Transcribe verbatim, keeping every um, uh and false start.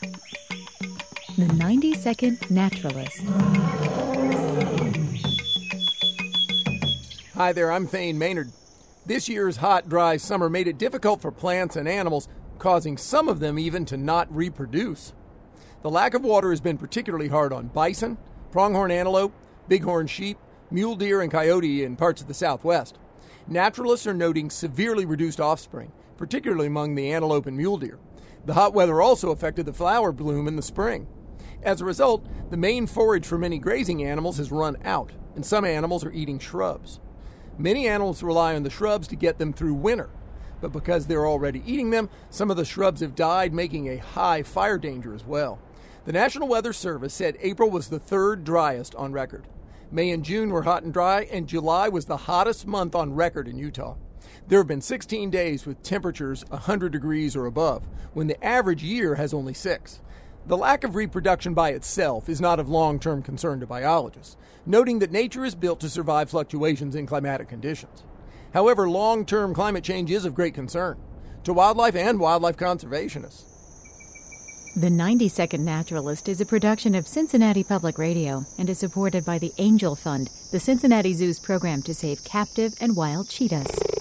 The ninety second Naturalist. Hi there, I'm Thane Maynard. This year's hot, dry summer made it difficult for plants and animals, causing some of them even to not reproduce. The lack of water has been particularly hard on bison, pronghorn antelope, bighorn sheep, mule deer, and coyote in parts of the Southwest. Naturalists are noting severely reduced offspring, particularly among the antelope and mule deer. The hot weather also affected the flower bloom in the spring. As a result, the main forage for many grazing animals has run out, and some animals are eating shrubs. Many animals rely on the shrubs to get them through winter, but because they're already eating them, some of the shrubs have died, making a high fire danger as well. The National Weather Service said April was the third driest on record. May and June were hot and dry, and July was the hottest month on record in Utah. There have been sixteen days with temperatures one hundred degrees or above, when the average year has only six. The lack of reproduction by itself is not of long-term concern to biologists, noting that nature is built to survive fluctuations in climatic conditions. However, long-term climate change is of great concern to wildlife and wildlife conservationists. The ninety second Naturalist is a production of Cincinnati Public Radio and is supported by the Angel Fund, the Cincinnati Zoo's program to save captive and wild cheetahs.